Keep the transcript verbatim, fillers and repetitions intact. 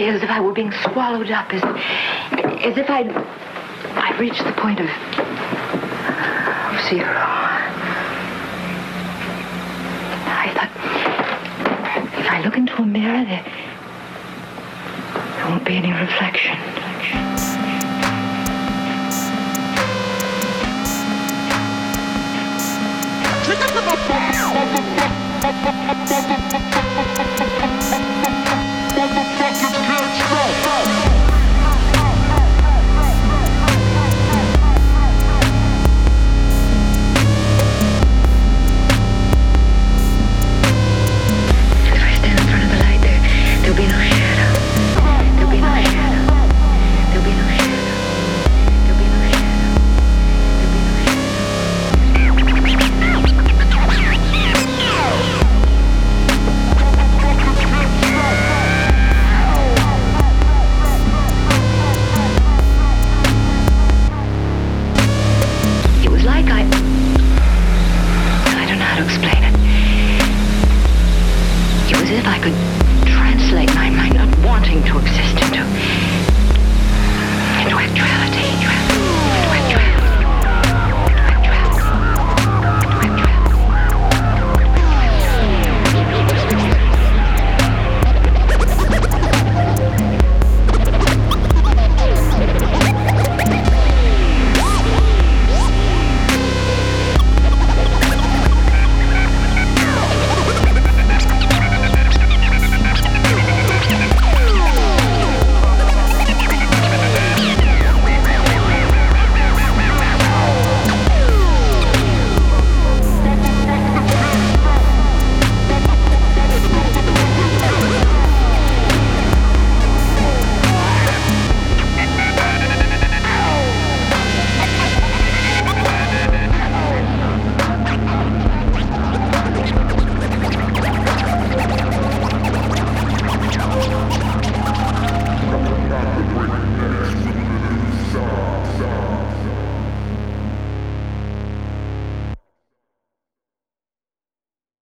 as if I were being swallowed up, as, as if I'd, I'd reached the point of, of zero. I thought, if I look into a mirror, there, there won't be any reflection.